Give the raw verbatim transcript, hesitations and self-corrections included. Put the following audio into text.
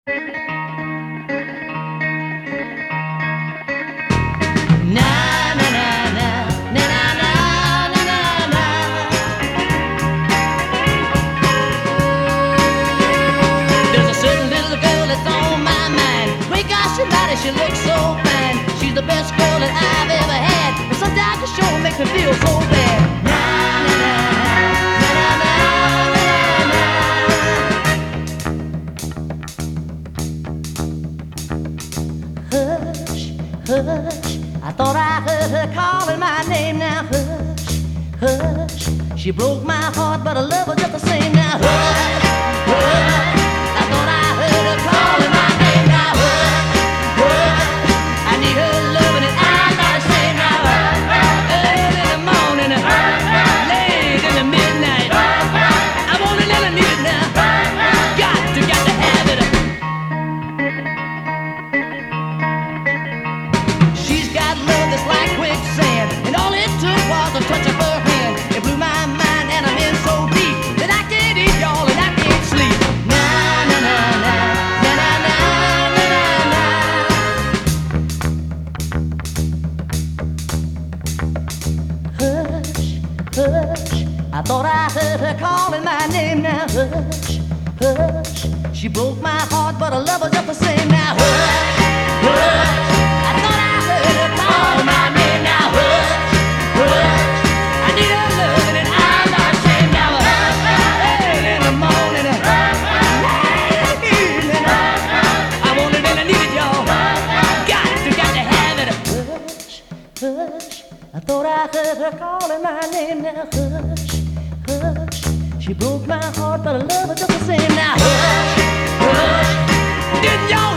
She looks so fine. She's the best girl that I've ever had. And sometimes the show makes me feel so bad. Na na na na na na na. Hush, hush. I thought I heard her calling my name. Now hush, hush. She broke my heart, but I love her just the same. Now hush, hush. I thought I heard her calling my name. Now hush. Hush, I thought I heard her calling my name. Now hush, hush. She broke my heart, but I love her just the same. Now hush, hush. I thought I heard her calling my name. Now hush, hush. I need her loving and I'm not ashamed. Now hush, early in the morning, late in the evening. I want it and I need it, y'all. Got to, got to have it. Hush, hush. I thought I heard her calling my name. Now hush, hush. She broke my heart, but I love her just the same. Now hush, hush. Didn't y'all